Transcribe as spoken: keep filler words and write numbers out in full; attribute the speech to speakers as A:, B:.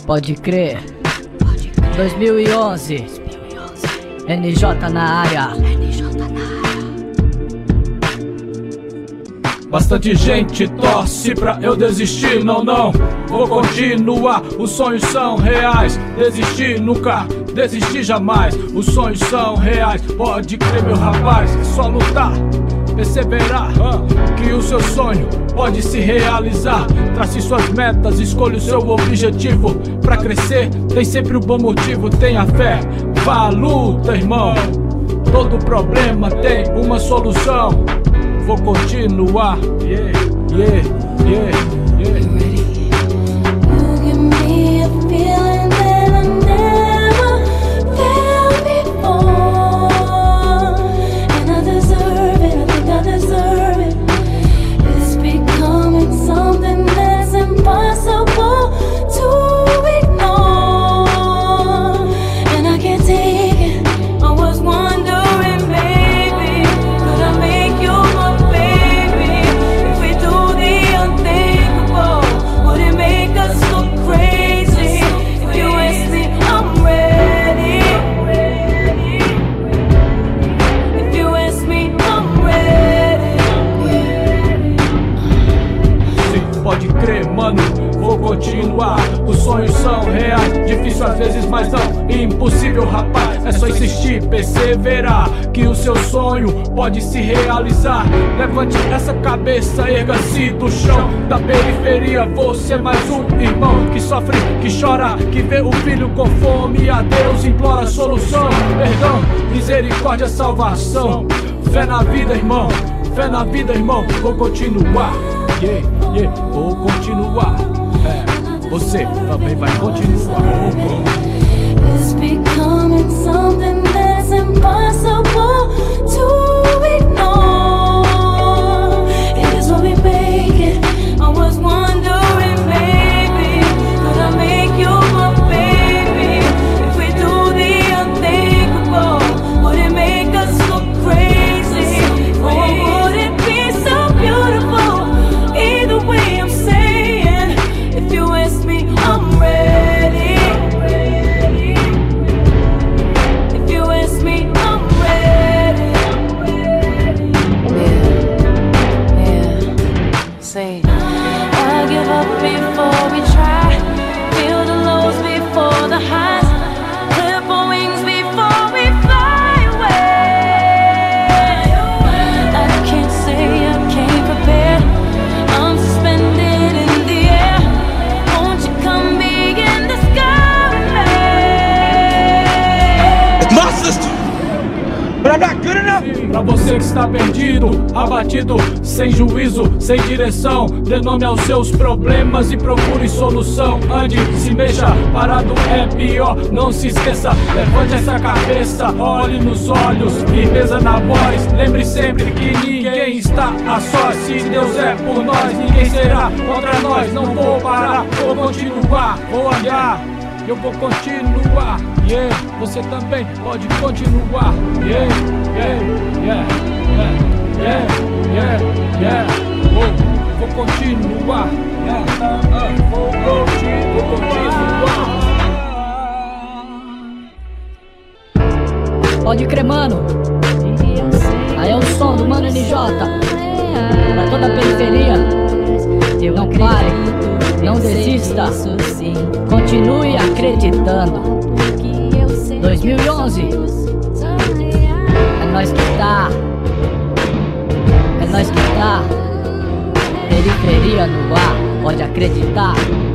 A: Pode crer. dois mil e onze, N J na área.
B: Bastante gente torce pra eu desistir, não, não, vou continuar, os sonhos são reais. Desistir nunca, desistir jamais, os sonhos são reais. Pode crer, meu rapaz, é só lutar, perseverar, que o seu sonho pode se realizar. Trace suas metas, escolha o seu objetivo. Pra crescer tem sempre um bom motivo. Tenha fé, vá à luta, irmão, todo problema tem uma solução. Vou continuar, yeah, yeah, yeah, yeah.
C: You give me a feeling that I never felt before, and I deserve it, I think I deserve it. It's becoming something that's impossible to ignore, and I can't take it. I was wondering, baby, could I make you my baby? If we do the unthinkable, would it make us look crazy? If you ask me, I'm ready. If you ask me, I'm ready.
B: Sim, pode crer, mano, vou continuar. Os sonhos são reais, difícil às vezes, mas não impossível, rapaz. É só insistir, perseverar, que o seu sonho pode se realizar. Levante essa cabeça, erga-se do chão. Da periferia, você é mais um irmão que sofre, que chora, que vê o filho com fome. A Deus implora solução, perdão, misericórdia, salvação. Fé na vida, irmão, fé na vida, irmão. Vou continuar, yeah, yeah, vou continuar. É, você também vai continuar.
C: It's becoming something that's impossible to ignore. It is what we make it. I was wondering, baby, could I make you my baby? If we do the unthinkable, would it make us look crazy? Or would it be so beautiful? Either way, I'm saying, if you ask me, I'm ready. If you ask me, I'm ready. Yeah, yeah. Say, I give up before we try. Feel the lows before the highs. Clip our wings before we fly away. I can't say I came prepared. I'm suspended in the air. Won't you come be in the sky with me?
D: It's my system, but I'm not good enough.
B: Pra você que está perdido, abatido, sem juízo, sem direção, dê nome aos seus problemas e procure solução. Ande, se mexa, parado é pior, não se esqueça. Levante essa cabeça, olhe nos olhos, firmeza na voz. Lembre sempre que ninguém está a sós. Se Deus é por nós, ninguém será contra nós. Não vou parar, vou continuar, vou andar, eu vou continuar, yeah, você também pode continuar, yeah, yeah, yeah, yeah, yeah, yeah, yeah, vou, vou continuar, yeah, uh, vou, continuar, vou continuar.
A: Pode crer, mano. Aí é o som do Mano N J pra toda a periferia. Não pare, não desista, continue acreditando. dois mil e onze, é nós que tá, é nós que tá. Periferia no ar, pode acreditar.